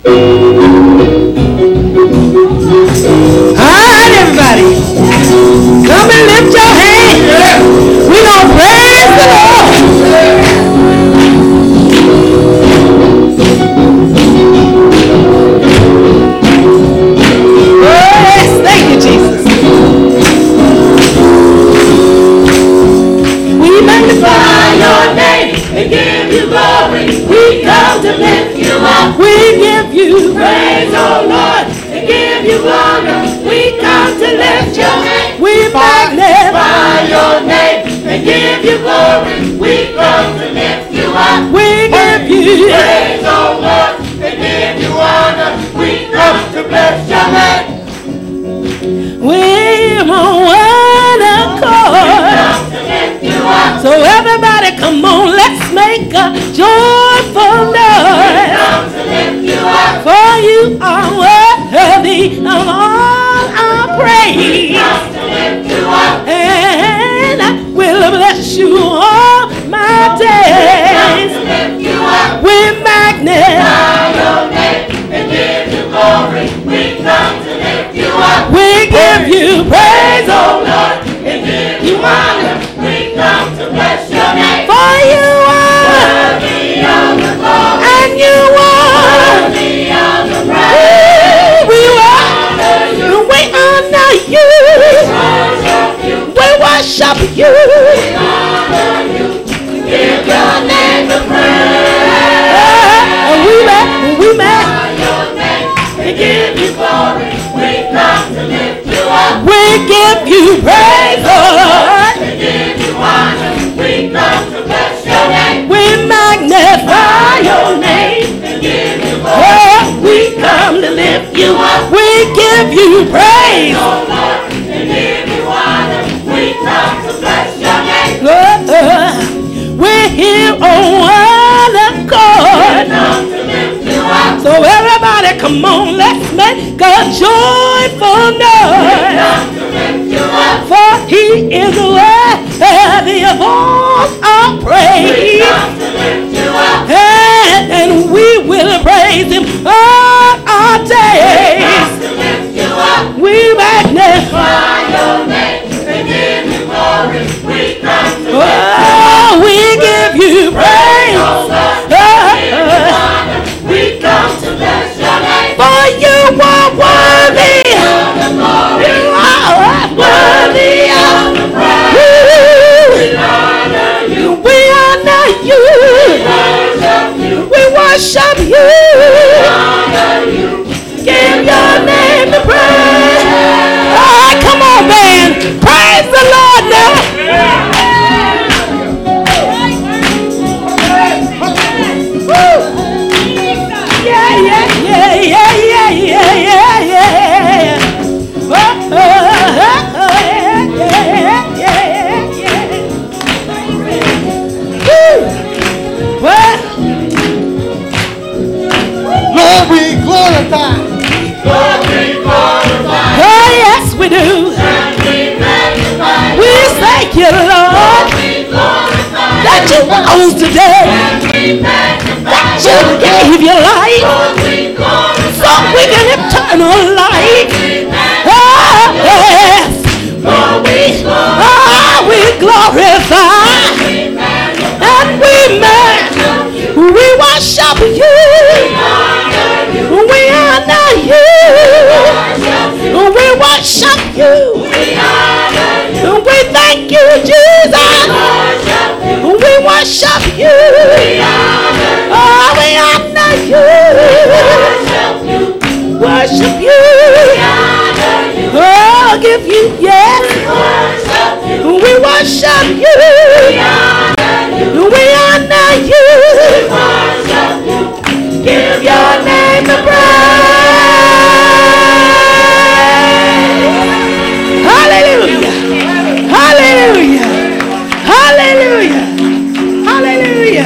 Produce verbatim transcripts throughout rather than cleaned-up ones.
Alright, everybody. Come and lift your hands. We gonna praise the Lord. Yes, thank you, Jesus. We magnify your name and give you glory. We come to lift you up. We give you praise, oh Lord, and give you honor. We come to lift your name. We magnify your name and give you glory. We come to lift you up. We give you praise, oh Lord, and give you honor. We come to bless your name. We're on one accord. So everybody come on, let's make a joyful noise. For you are worthy of all our praise. And I will bless you all my days. We magnify your name and give you glory. We come to lift you up. We give you praise, oh Lord, and give you honor. We come to bless your name. For you are worthy of the glory, and you are worthy of the praise. We honor you. We honor you. We worship you. We honor you. We give your name the praise. And we may, we may your name and give you glory. We come to lift you up. We give you praise, Lord. We come to bless your name. We magnify your name and give you glory. Oh, we come to lift you up. We give you praise, oh Lord, and give you honor. We come to bless your name. Lord, we're here on one accord. We come to lift you up. So everybody, come on, let's make a joyful noise. We come to lift you up. For he is worthy of all our praise. We come to lift you up. And, and we will praise him all our days. We come to lift you up. We magnify your name and give you glory. We come to lift you up. Oh, we give you praise. Oh, Lord, oh, give you honor. We come to bless your name. For you are worthy of the glory. You are worthy of the praise. We honor you. We honor you. We worship you. We worship you. We honor you. Give your name the praise. All right, come on, man. Praise the Lord now. Yeah, yeah, yeah, yeah, yeah, yeah, yeah, yeah. Oh, oh, oh, oh, yeah, yeah, yeah, yeah. Woo. Well, Lord, we glorify. Lord, we glorify. Oh, yes, we do. And we magnify. We thank you, Lord, We glorify. that you rose today, And we magnify. that you gave your life, Lord, we glorify. so we can eternal life. We magnify. Oh, yes. Lord, we glorify. Oh, we glorify. We magnify. And we man, we worship you. We honor you. We worship you. We thank you, Jesus. We worship you. Oh, we honor you. Worship you. Oh, give you yes. We worship you. We honor you. Give your name the praise. Hallelujah. Hallelujah. Hallelujah. Hallelujah.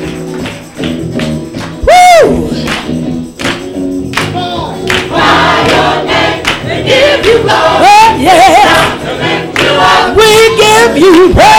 Woo. By your name, we give you glory. Oh, yeah. We give you praise.